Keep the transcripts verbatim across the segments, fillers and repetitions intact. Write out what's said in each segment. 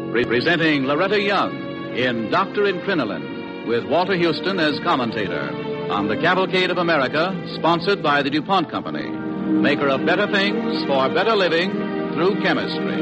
Pre- presenting Loretta Young in Doctor in Crinoline, with Walter Houston as commentator on the Cavalcade of America, sponsored by the DuPont Company, maker of better things for better living through chemistry.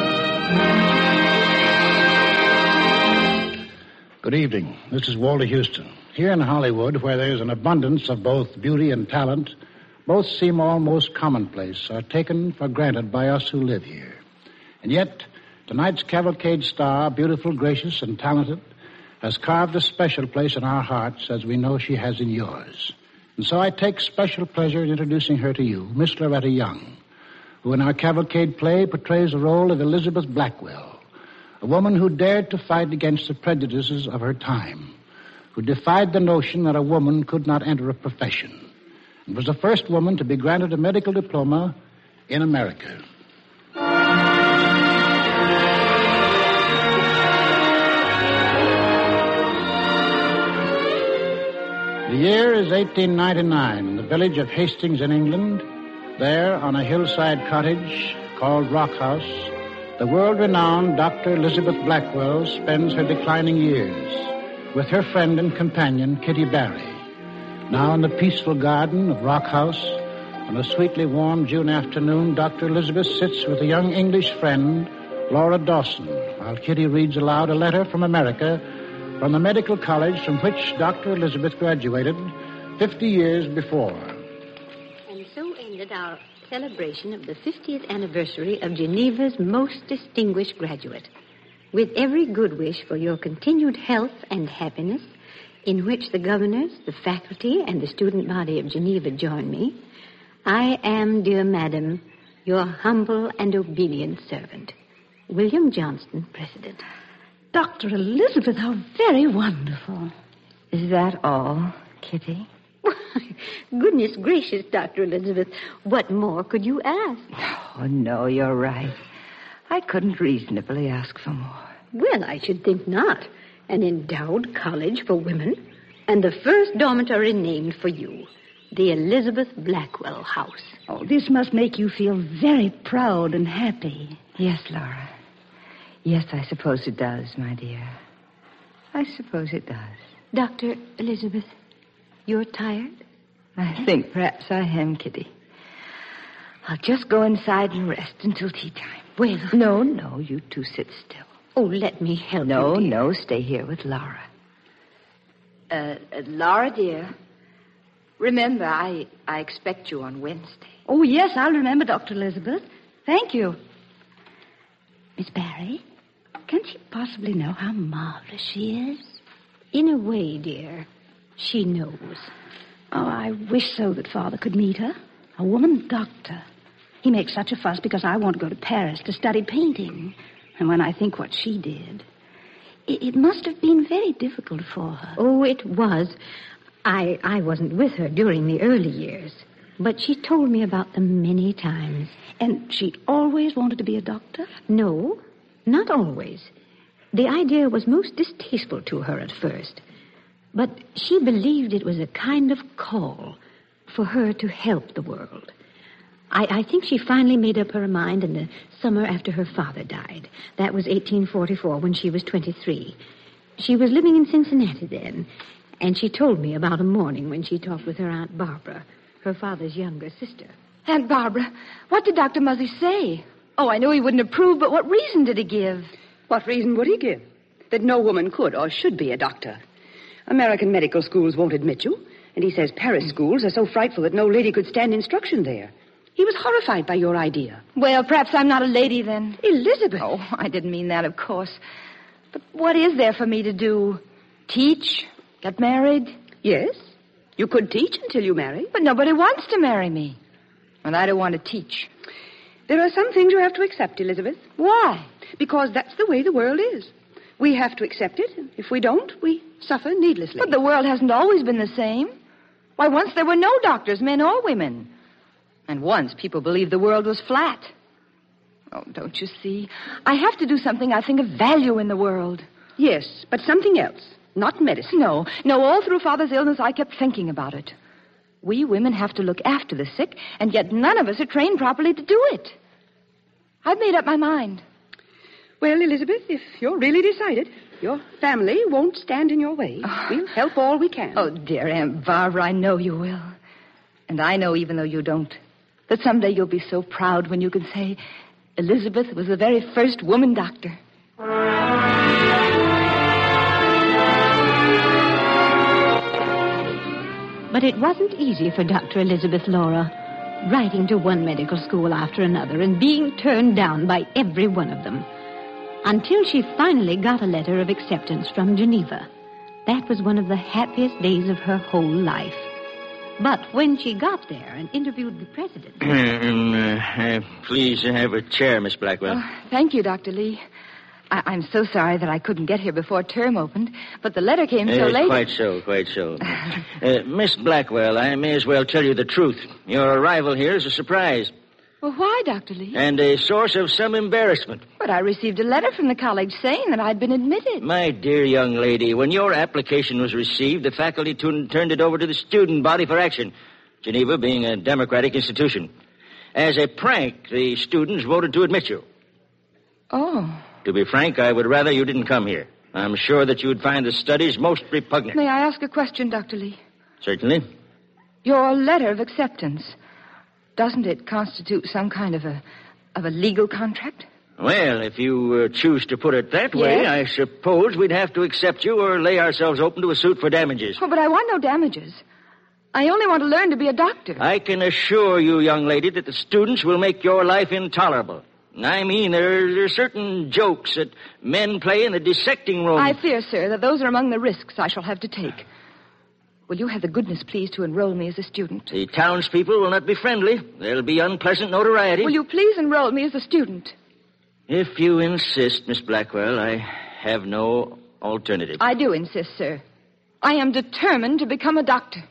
Good evening. This is Walter Houston. Here in Hollywood, where there's an abundance of both beauty and talent, both seem almost commonplace, or taken for granted by us who live here. And yet, tonight's Cavalcade star, beautiful, gracious, and talented, has carved a special place in our hearts, as we know she has in yours. And so I take special pleasure in introducing her to you, Miss Loretta Young, who in our Cavalcade play portrays the role of Elizabeth Blackwell, a woman who dared to fight against the prejudices of her time, who defied the notion that a woman could not enter a profession, and was the first woman to be granted a medical diploma in America. The year is eighteen ninety-nine, in the village of Hastings in England. There, on a hillside cottage called Rock House, the world-renowned Doctor Elizabeth Blackwell spends her declining years with her friend and companion, Kitty Barry. Now in the peaceful garden of Rock House, on a sweetly warm June afternoon, Doctor Elizabeth sits with a young English friend, Laura Dawson, while Kitty reads aloud a letter from America, from the medical college from which Doctor Elizabeth graduated fifty years before. And so ended our celebration of the fiftieth anniversary of Geneva's most distinguished graduate. With every good wish for your continued health and happiness, in which the governors, the faculty, and the student body of Geneva join me, I am, dear madam, your humble and obedient servant, William Johnston, President. Doctor Elizabeth, how very wonderful. Is that all, Kitty? Goodness gracious, Doctor Elizabeth, what more could you ask? Oh, no, you're right. I couldn't reasonably ask for more. Well, I should think not. An endowed college for women, and the first dormitory named for you, the Elizabeth Blackwell House. Oh, this must make you feel very proud and happy. Yes, Laura. Yes, I suppose it does, my dear. I suppose it does. Doctor Elizabeth, you're tired? I think perhaps I am, Kitty. I'll just go inside and rest until tea time. Well, No, no, you two sit still. Oh, let me help No, you, dear. no, stay here with Laura. Uh, uh, Laura, dear, remember, I, I expect you on Wednesday. Oh, yes, I'll remember, Doctor Elizabeth. Thank you. Miss Barry, can she possibly know how marvelous she is? In a way, dear, she knows. Oh, I wish so that Father could meet her. A woman doctor. He makes such a fuss because I want to go to Paris to study painting. And when I think what she did, it, it must have been very difficult for her. Oh, it was. I I wasn't with her during the early years, but she told me about them many times. And she always wanted to be a doctor? No, not always. The idea was most distasteful to her at first, but she believed it was a kind of call for her to help the world. I, I think she finally made up her mind in the summer after her father died. That was eighteen forty-four, when she was twenty-three. She was living in Cincinnati then, and she told me about a morning when she talked with her Aunt Barbara, her father's younger sister. Aunt Barbara, what did Doctor Muzzy say? Oh, I know he wouldn't approve, but what reason did he give? What reason would he give? That no woman could or should be a doctor. American medical schools won't admit you, and he says Paris schools are so frightful that no lady could stand instruction there. He was horrified by your idea. Well, perhaps I'm not a lady then. Elizabeth. Oh, I didn't mean that, of course. But what is there for me to do? Teach? Get married? Yes, you could teach until you marry. But nobody wants to marry me. And I don't want to teach. There are some things you have to accept, Elizabeth. Why? Because that's the way the world is. We have to accept it. If we don't, we suffer needlessly. But the world hasn't always been the same. Why, once there were no doctors, men or women. And once people believed the world was flat. Oh, don't you see? I have to do something I think of value in the world. Yes, but something else. Not medicine. No, no, all through Father's illness, I kept thinking about it. We women have to look after the sick, and yet none of us are trained properly to do it. I've made up my mind. Well, Elizabeth, if you're really decided, your family won't stand in your way. Oh. We'll help all we can. Oh, dear Aunt Barbara, I know you will. And I know, even though you don't, that someday you'll be so proud when you can say Elizabeth was the very first woman doctor. But it wasn't easy for Doctor Elizabeth Laura, writing to one medical school after another and being turned down by every one of them, until she finally got a letter of acceptance from Geneva. That was one of the happiest days of her whole life. But when she got there and interviewed the president... um, uh, please have a chair, Miss Blackwell. Oh, thank you, Doctor Lee. I- I'm so sorry that I couldn't get here before term opened, but the letter came so Uh, late. Quite so, quite so. uh, Miss Blackwell, I may as well tell you the truth. Your arrival here is a surprise Well, why, Doctor Lee? and a source of some embarrassment. But I received a letter from the college saying that I'd been admitted. My dear young lady, when your application was received, the faculty tun- turned it over to the student body for action, Geneva being a democratic institution. As a prank, the students voted to admit you. Oh. To be frank, I would rather you didn't come here. I'm sure that you would find the studies most repugnant. May I ask a question, Doctor Lee? Certainly. Your letter of acceptance, doesn't it constitute some kind of a of a legal contract? Well, if you uh, choose to put it that way, Yes? I suppose we'd have to accept you or lay ourselves open to a suit for damages. Oh, but I want no damages. I only want to learn to be a doctor. I can assure you, young lady, that the students will make your life intolerable. I mean, there, there are certain jokes that men play in the dissecting room. I fear, sir, that those are among the risks I shall have to take. Will you have the goodness, please, to enroll me as a student? The townspeople will not be friendly. There'll be unpleasant notoriety. Will you please enroll me as a student? If you insist, Miss Blackwell, I have no alternative. I do insist, sir. I am determined to become a doctor.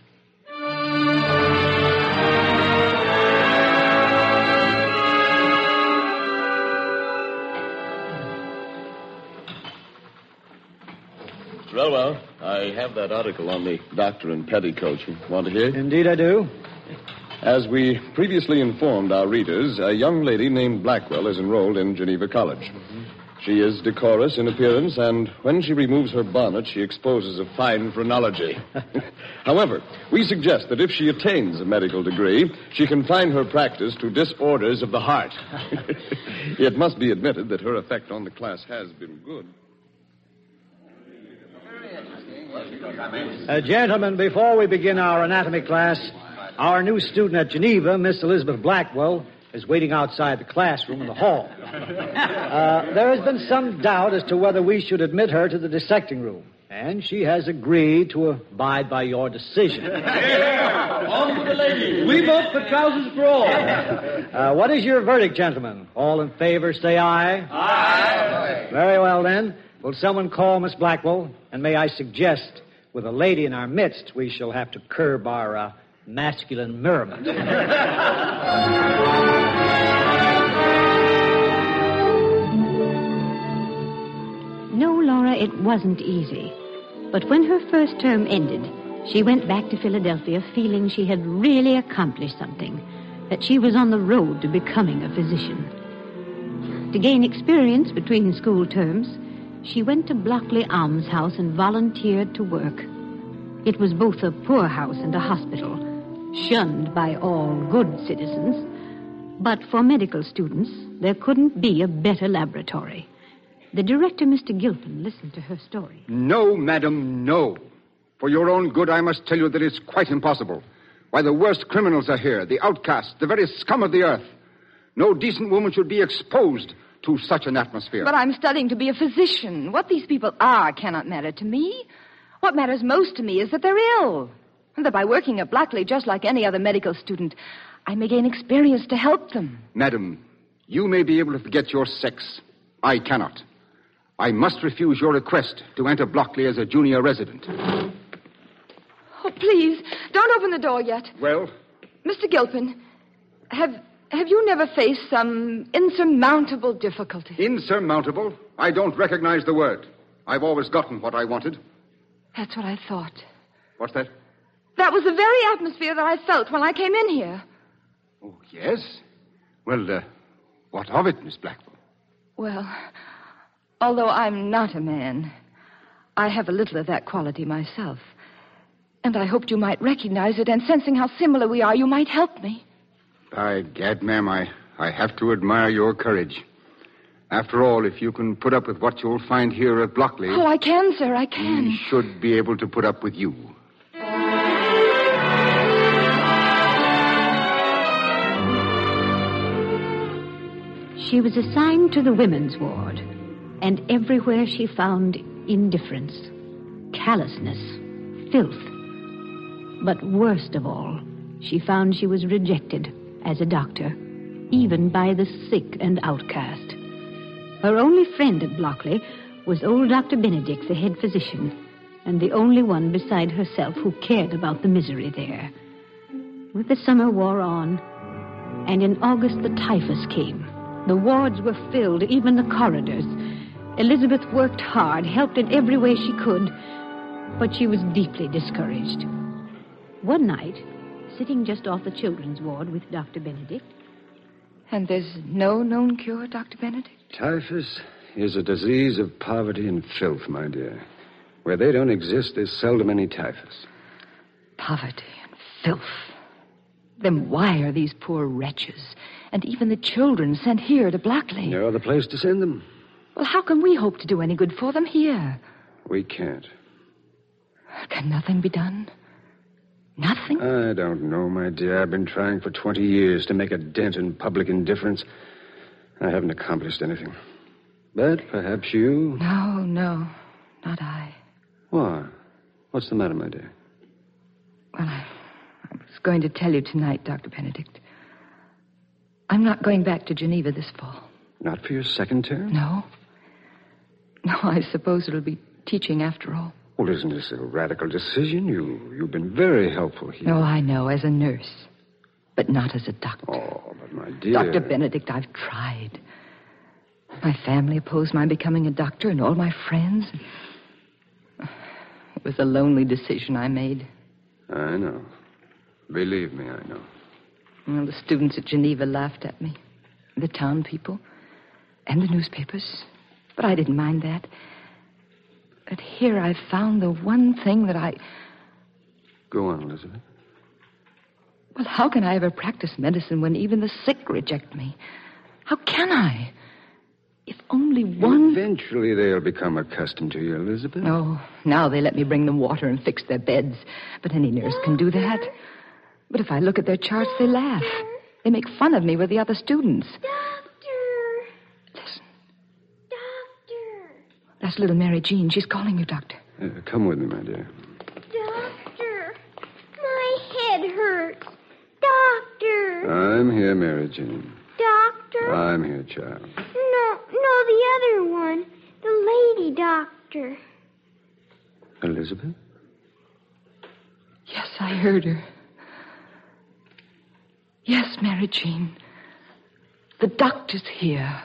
Well, well, I have that article on the doctor in petticoats. You want to hear? Indeed, I do. As we previously informed our readers, a young lady named Blackwell is enrolled in Geneva College. Mm-hmm. She is decorous in appearance, and when she removes her bonnet, she exposes a fine phrenology. However, we suggest that if she attains a medical degree, she confine her practice to disorders of the heart. It must be admitted that her effect on the class has been good. Uh, gentlemen, before we begin our anatomy class, our new student at Geneva, Miss Elizabeth Blackwell, is waiting outside the classroom in the hall. Uh, there has been some doubt as to whether we should admit her to the dissecting room, and she has agreed to abide by your decision. Yeah, on with the ladies. We vote for trousers for all. Uh, what is your verdict, gentlemen? All in favor, say aye. Aye. Very well, then. Will someone call Miss Blackwell? And may I suggest, with a lady in our midst, we shall have to curb our uh, masculine merriment. No, Laura, it wasn't easy. But when her first term ended, she went back to Philadelphia feeling she had really accomplished something, that she was on the road to becoming a physician. To gain experience between school terms, she went to Blockley Almshouse and volunteered to work. It was both a poorhouse and a hospital, shunned by all good citizens. But for medical students, there couldn't be a better laboratory. The director, Mister Gilpin, listened to her story. No, madam, no. For your own good, I must tell you that it's quite impossible. Why, the worst criminals are here, the outcasts, the very scum of the earth. No decent woman should be exposed to such an atmosphere. But I'm studying to be a physician. What these people are cannot matter to me. What matters most to me is that they're ill. And that by working at Blackley, just like any other medical student, I may gain experience to help them. Madam, you may be able to forget your sex. I cannot. I must refuse your request to enter Blockley as a junior resident. Oh, please, don't open the door yet. Well? Mister Gilpin, have... Have you never faced some insurmountable difficulty? Insurmountable? I don't recognize the word. I've always gotten what I wanted. That's what I thought. What's that? That was the very atmosphere that I felt when I came in here. Oh, yes? Well, uh, what of it, Miss Blackwell? Well, Although I'm not a man, I have a little of that quality myself. And I hoped you might recognize it, and sensing how similar we are, you might help me. By gad, ma'am, I, I have to admire your courage. After all, if you can put up with what you'll find here at Blockley... Oh, I can, sir, I can. We should be able to put up with you. She was assigned to the women's ward, and everywhere she found indifference, callousness, filth. But worst of all, she found she was rejected as a doctor, even by the sick and outcast. Her only friend at Blockley was old Doctor Benedict, the head physician, and the only one beside herself who cared about the misery there. With the summer wore on, and in August the typhus came. The wards were filled, even the corridors. Elizabeth worked hard, helped in every way she could, but she was deeply discouraged. One night, sitting just off the children's ward with Doctor Benedict... And there's no known cure, Doctor Benedict? Typhus is a disease of poverty and filth, my dear. Where they don't exist, there's seldom any typhus. Poverty and filth. Then why are these poor wretches, and even the children, sent here to Blockley? You're the place to send them. Well, how can we hope to do any good for them here? We can't. Can nothing be done? Nothing? I don't know, my dear. I've been trying for twenty years to make a dent in public indifference. I haven't accomplished anything. But perhaps you... No, no, not I. Why? What's the matter, my dear? Well, I, I was going to tell you tonight, Doctor Benedict. I'm not going back to Geneva this fall. Not for your second term? No. No, I suppose it'll be teaching after all. Well, isn't this a radical decision? You, you've been very helpful here. No, I know, as a nurse. But not as a doctor. Oh, but my dear... Doctor Benedict, I've tried. My family opposed my becoming a doctor, and all my friends. It was a lonely decision I made. I know. Believe me, I know. Well, the students at Geneva laughed at me. The town people. And the newspapers. But I didn't mind that. But here I've found the one thing that I... Go on, Elizabeth. Well, how can I ever practice medicine when even the sick reject me? How can I? If only one... Eventually they'll become accustomed to you, Elizabeth. Oh, now they let me bring them water and fix their beds. But any nurse can do that. But if I look at their charts, they laugh. They make fun of me with the other students. Doctor! Listen. Doctor! That's little Mary Jean. She's calling you, Doctor. Uh, come with me, my dear. Doctor! My head hurts. Doctor! I'm here, Mary Jean. Doctor? I'm here, child. No, no, the other one. The lady doctor. Elizabeth? Yes, I heard her. Yes, Mary Jean. The doctor's here.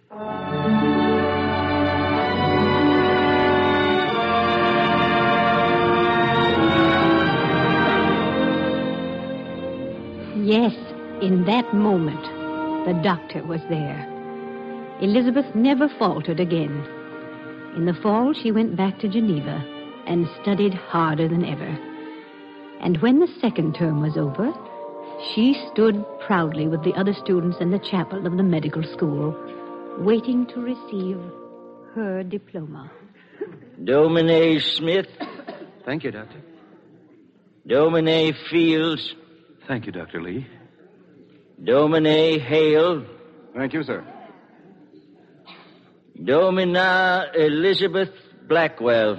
Yes, in that moment, the doctor was there. Elizabeth never faltered again. In the fall, she went back to Geneva and studied harder than ever. And when the second term was over, she stood proudly with the other students in the chapel of the medical school, waiting to receive her diploma. Domine Smith. Thank you, Doctor. Domine Fields. Thank you, Doctor Lee. Domine Hale. Thank you, sir. Domina Elizabeth Blackwell.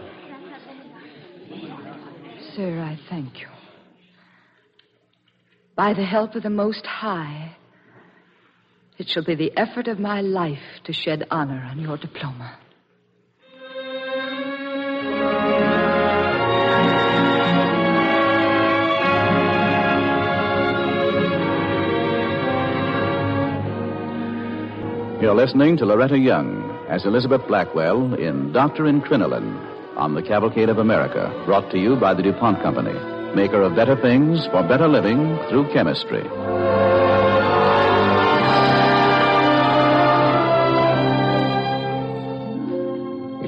Sir, I thank you. By the help of the Most High, it shall be the effort of my life to shed honor on your diploma. You're listening to Loretta Young as Elizabeth Blackwell in Doctor in Crinoline on the Cavalcade of America, brought to you by the DuPont Company, maker of better things for better living through chemistry.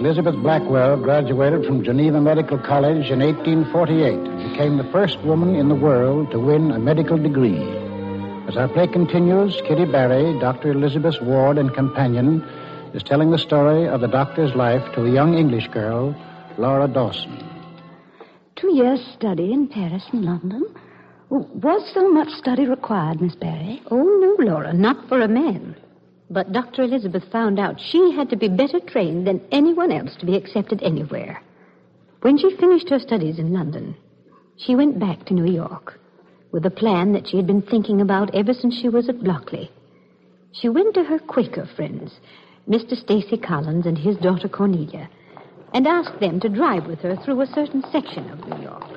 Elizabeth Blackwell graduated from Geneva Medical College in eighteen forty-eight and became the first woman in the world to win a medical degree. As our play continues, Kitty Barry, Doctor Elizabeth's ward and companion, is telling the story of the doctor's life to a young English girl, Laura Dawson. Two years' study in Paris and London. Was so much study required, Miss Barry? Oh, no, Laura, not for a man. But Doctor Elizabeth found out she had to be better trained than anyone else to be accepted anywhere. When she finished her studies in London, she went back to New York with a plan that she had been thinking about ever since she was at Blockley. She went to her Quaker friends, Mister Stacy Collins and his daughter Cornelia, and asked them to drive with her through a certain section of New York.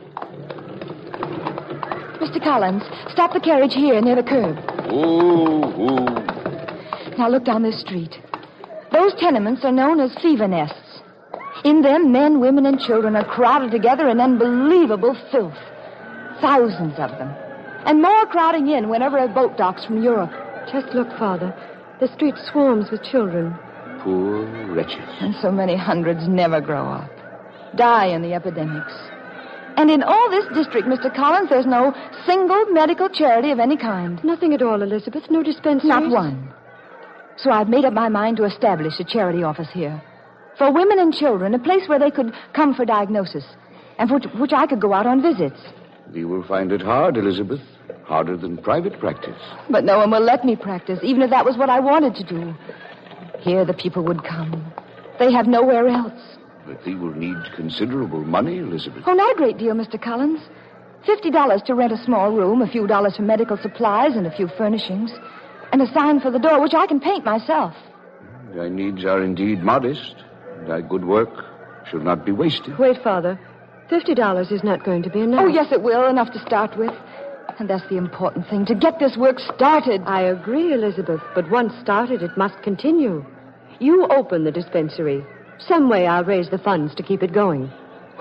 Mister Collins, stop the carriage here near the curb. Ooh, ooh. Now look down this street. Those tenements are known as fever nests. In them, men, women, and children are crowded together in unbelievable filth. Thousands of them. And more crowding in whenever a boat docks from Europe. Just look, Father. The street swarms with children. Poor wretches. And so many hundreds never grow up. Die in the epidemics. And in all this district, Mister Collins, there's no single medical charity of any kind. Nothing at all, Elizabeth. No dispensaries. Not one. So I've made up my mind to establish a charity office here. For women and children, a place where they could come for diagnosis. And for which, which I could go out on visits. You will find it hard, Elizabeth. Harder than private practice. But no one will let me practice, even if that was what I wanted to do. Here the people would come. They have nowhere else. But they will need considerable money, Elizabeth. Oh, not a great deal, Mister Collins. Fifty dollars to rent a small room, a few dollars for medical supplies, and a few furnishings. And a sign for the door, which I can paint myself. Thy needs are indeed modest. Thy good work should not be wasted. Wait, Father. Fifty dollars is not going to be enough. Oh, yes, it will. Enough to start with. And that's the important thing, to get this work started. I agree, Elizabeth, but once started, it must continue. You open the dispensary. Some way I'll raise the funds to keep it going.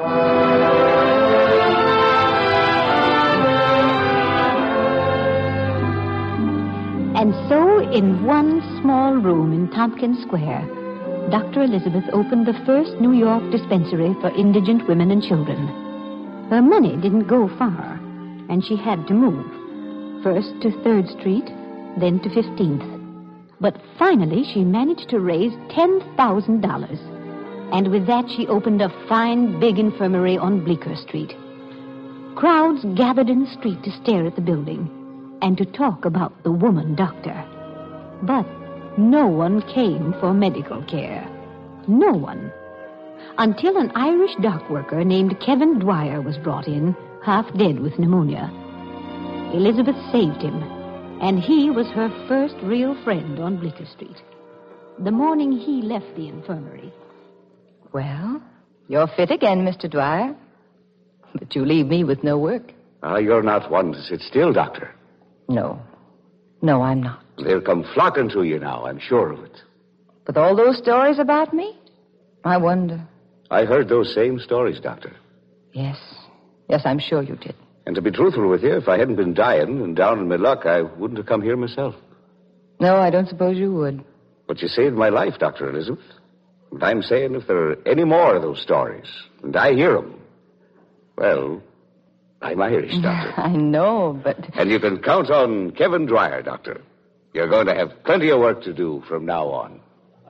And so, in one small room in Tompkins Square, Doctor Elizabeth opened the first New York dispensary for indigent women and children. Her money didn't go far, and she had to move. First to third Street, then to fifteenth. But finally, she managed to raise ten thousand dollars. And with that, she opened a fine, big infirmary on Bleecker Street. Crowds gathered in the street to stare at the building and to talk about the woman doctor. But no one came for medical care. No one. Until an Irish dock worker named Kevin Dwyer was brought in, half dead with pneumonia. Elizabeth saved him, and he was her first real friend on Bleecker Street. The morning he left the infirmary. Well, you're fit again, Mister Dwyer. But you leave me with no work. Ah, you're not one to sit still, Doctor. No. No, I'm not. They'll come flocking to you now, I'm sure of it. With all those stories about me? I wonder. I heard those same stories, Doctor. Yes. Yes, I'm sure you did. And to be truthful with you, if I hadn't been dying and down in my luck, I wouldn't have come here myself. No, I don't suppose you would. But you saved my life, Doctor Elizabeth. And I'm saying if there are any more of those stories, and I hear them, well, I'm Irish, Doctor. I know, but... And you can count on Kevin Dwyer, Doctor. You're going to have plenty of work to do from now on.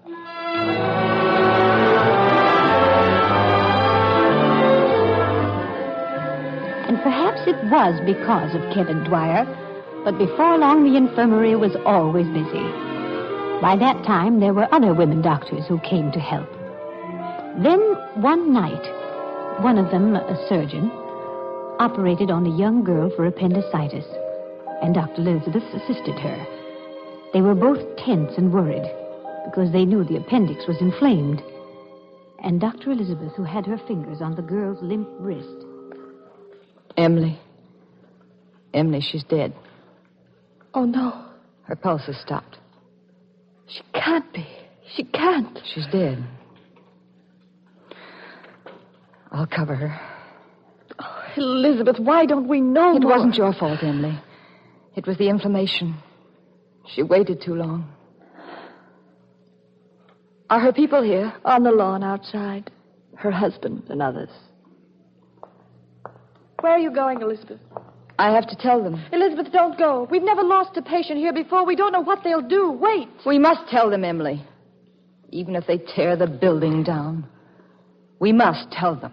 And perhaps it was because of Kevin Dwyer, but before long the infirmary was always busy. By that time, there were other women doctors who came to help. Then, one night, one of them, a surgeon, operated on a young girl for appendicitis, and Doctor Elizabeth assisted her. They were both tense and worried because they knew the appendix was inflamed. And Doctor Elizabeth, who had her fingers on the girl's limp wrist. Emily. Emily, she's dead. Oh, no. Her pulse has stopped. She can't be. She can't. She's dead. I'll cover her. Oh, Elizabeth, why don't we know It more? wasn't your fault, Emily. It was the inflammation. She waited too long. Are her people here? On the lawn outside. Her husband and others. Where are you going, Elizabeth? I have to tell them. Elizabeth, don't go. We've never lost a patient here before. We don't know what they'll do. Wait. We must tell them, Emily. Even if they tear the building down. We must tell them.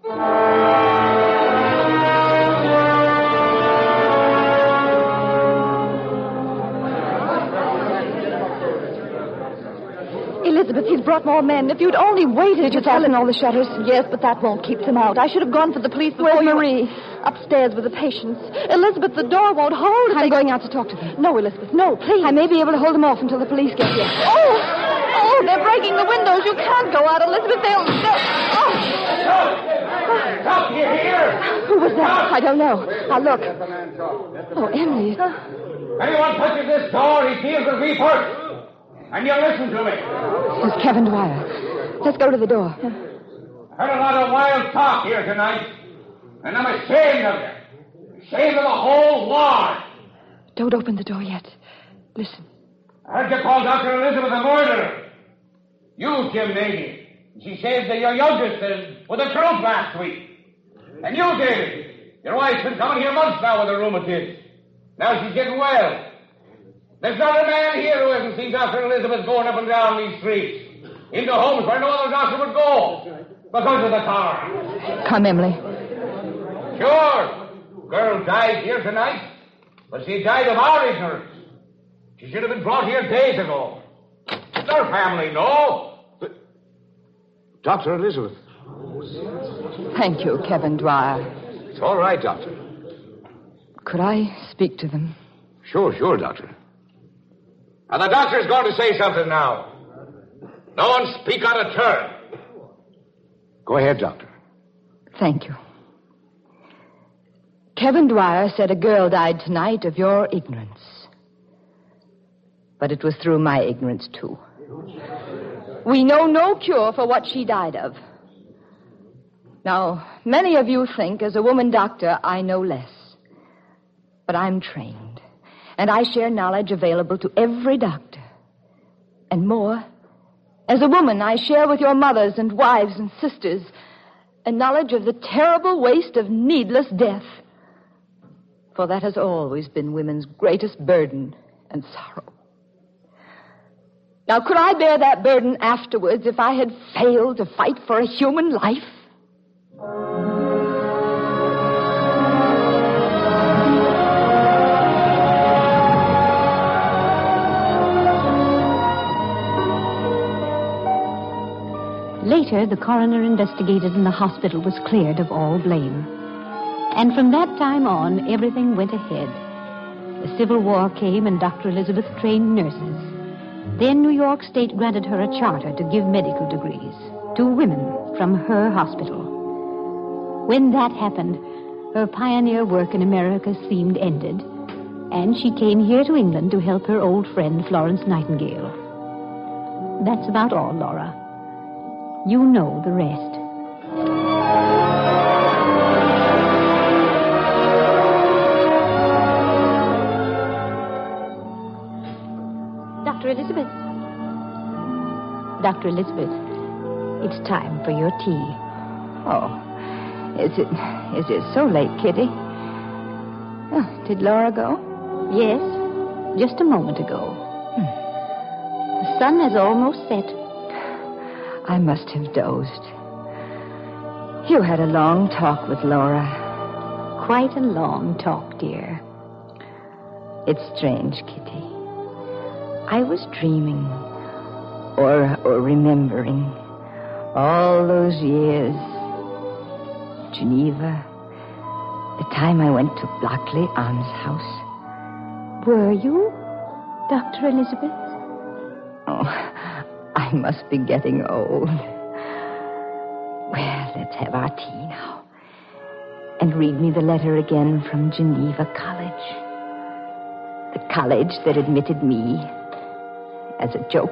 Elizabeth, he's brought more men. If you'd only waited Did you to tell fasten him... all the shutters? Yes, but that won't keep them out. I should have gone for the police before Where's you... Marie? Upstairs with the patients. Elizabeth, the door won't hold. I'm they... going out to talk to them. No, Elizabeth, no, please. I may be able to hold them off until the police get here. Oh! Oh, they're breaking the windows. You can't go out, Elizabeth. They'll... they'll... Oh! Stop! You hear? Who was that? I don't know. Now, look. Oh, Emily. Anyone touches this door, he feels the grief hurt. And you listen to me. It's Kevin Dwyer. Let's go to the door. Heard a lot of wild talk here tonight. And I'm ashamed of you. Ashamed of the whole ward. Don't open the door yet. Listen. I heard you call Doctor Elizabeth a murderer. You, Jim Nady. She saved the, your youngest uh, with a truth last week. And you, David. Your wife's been coming here months now with a rheumatism. Now she's getting well. There's not a man here who hasn't seen Doctor Elizabeth going up and down these streets. Into homes where no other doctor would go. Because of the cholera. Come, Emily. Sure. Girl died here tonight. But she died of our ignorance. She should have been brought here days ago. Their family, no. But Doctor Elizabeth. Thank you, Kevin Dwyer. It's all right, Doctor. Could I speak to them? Sure, sure, Doctor. And the doctor's going to say something now. No one speak out of turn. Go ahead, Doctor. Thank you. Kevin Dwyer said a girl died tonight of your ignorance. But it was through my ignorance, too. We know no cure for what she died of. Now, many of you think, as a woman doctor, I know less. But I'm trained, and I share knowledge available to every doctor. And more, as a woman, I share with your mothers and wives and sisters a knowledge of the terrible waste of needless death. For that has always been women's greatest burden and sorrow. Now, could I bear that burden afterwards if I had failed to fight for a human life? Later, the coroner investigated and the hospital was cleared of all blame. And from that time on, everything went ahead. The Civil War came and Doctor Elizabeth trained nurses. Then New York State granted her a charter to give medical degrees to women from her hospital. When that happened, her pioneer work in America seemed ended, and she came here to England to help her old friend Florence Nightingale. That's about all, Laura. You know the rest. Doctor Elizabeth. Doctor Elizabeth, it's time for your tea. Oh, is it is it so late, Kitty? Oh, did Laura go? Yes, just a moment ago. Hmm. The sun has almost set. I must have dozed. You had a long talk with Laura. Quite a long talk, dear. It's strange, Kitty. I was dreaming, or, or remembering, all those years. Geneva, the time I went to Blockley Almshouse. Were you, Doctor Elizabeth? Oh, I must be getting old. Well, let's have our tea now. And read me the letter again from Geneva College. The college that admitted me as a joke.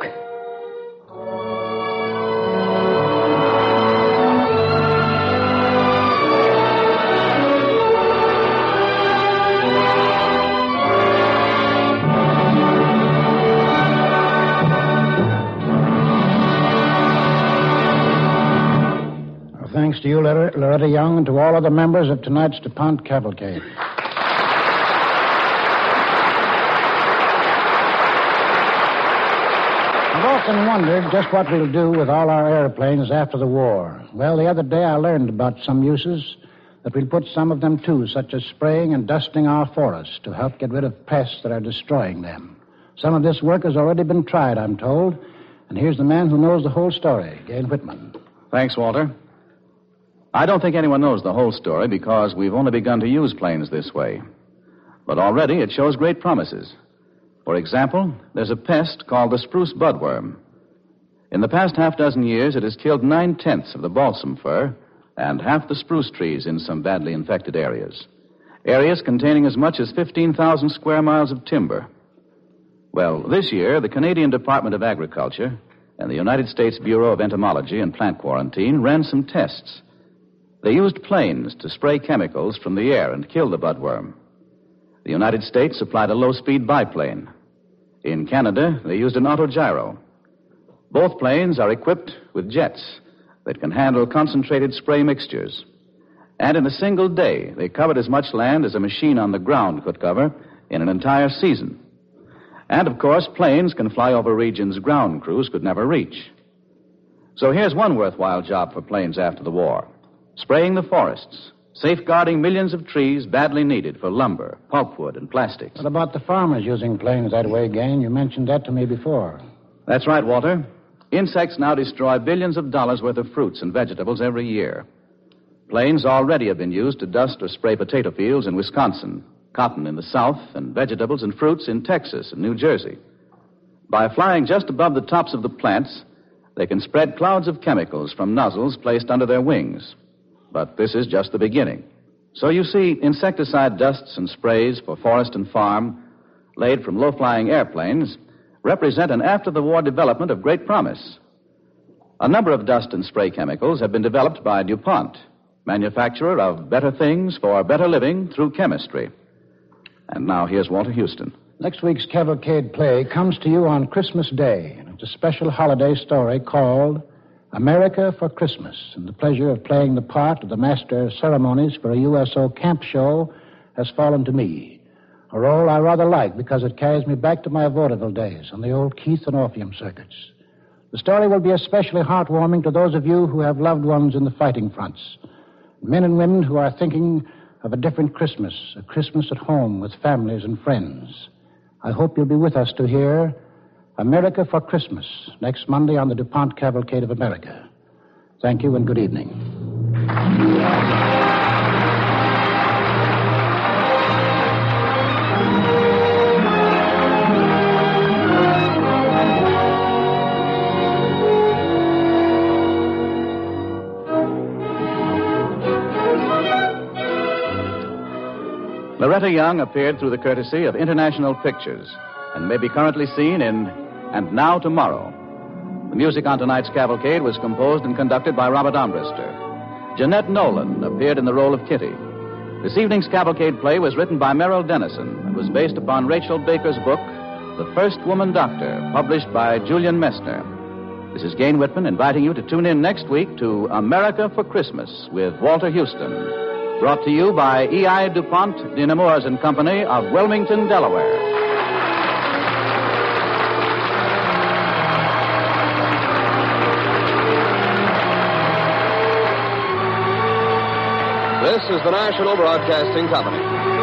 thanks to you, Loretta, Loretta Young, and to all other members of tonight's DuPont Cavalcade. I've often wondered just what we'll do with all our airplanes after the war. Well, the other day I learned about some uses that we'll put some of them to, such as spraying and dusting our forests to help get rid of pests that are destroying them. Some of this work has already been tried, I'm told, and here's the man who knows the whole story, Gail Whitman. Thanks, Walter. I don't think anyone knows the whole story because we've only begun to use planes this way. But already it shows great promises. For example, there's a pest called the spruce budworm. In the past half dozen years, it has killed nine-tenths of the balsam fir and half the spruce trees in some badly infected areas. Areas containing as much as fifteen thousand square miles of timber. Well, this year, the Canadian Department of Agriculture and the United States Bureau of Entomology and Plant Quarantine ran some tests. They used planes to spray chemicals from the air and kill the budworm. The United States supplied a low-speed biplane. In Canada, they used an autogyro. Both planes are equipped with jets that can handle concentrated spray mixtures. And in a single day, they covered as much land as a machine on the ground could cover in an entire season. And, of course, planes can fly over regions ground crews could never reach. So here's one worthwhile job for planes after the war. Spraying the forests, safeguarding millions of trees badly needed for lumber, pulpwood, and plastics. What about the farmers using planes that way, Gain? You mentioned that to me before. That's right, Walter. Insects now destroy billions of dollars worth of fruits and vegetables every year. Planes already have been used to dust or spray potato fields in Wisconsin, cotton in the south, and vegetables and fruits in Texas and New Jersey. By flying just above the tops of the plants, they can spread clouds of chemicals from nozzles placed under their wings. But this is just the beginning. So you see, insecticide dusts and sprays for forest and farm, laid from low-flying airplanes, represent an after-the-war development of great promise. A number of dust and spray chemicals have been developed by DuPont, manufacturer of better things for better living through chemistry. And now here's Walter Houston. Next week's Cavalcade play comes to you on Christmas Day. It's a special holiday story called America for Christmas, and the pleasure of playing the part of the master of ceremonies for a U S O camp show has fallen to me. A role I rather like because it carries me back to my vaudeville days on the old Keith and Orpheum circuits. The story will be especially heartwarming to those of you who have loved ones in the fighting fronts, men and women who are thinking of a different Christmas, a Christmas at home with families and friends. I hope you'll be with us to hear America for Christmas, next Monday on the DuPont Cavalcade of America. Thank you and good evening. Loretta Young appeared through the courtesy of International Pictures and may be currently seen in And Now Tomorrow. The music on tonight's cavalcade was composed and conducted by Robert Armbruster. Jeanette Nolan appeared in the role of Kitty. This evening's cavalcade play was written by Merrill Dennison and was based upon Rachel Baker's book, The First Woman Doctor, published by Julian Messner. This is Gain Whitman inviting you to tune in next week to America for Christmas with Walter Houston, brought to you by E I. DuPont de Nemours and Company of Wilmington, Delaware. This is the National Broadcasting Company.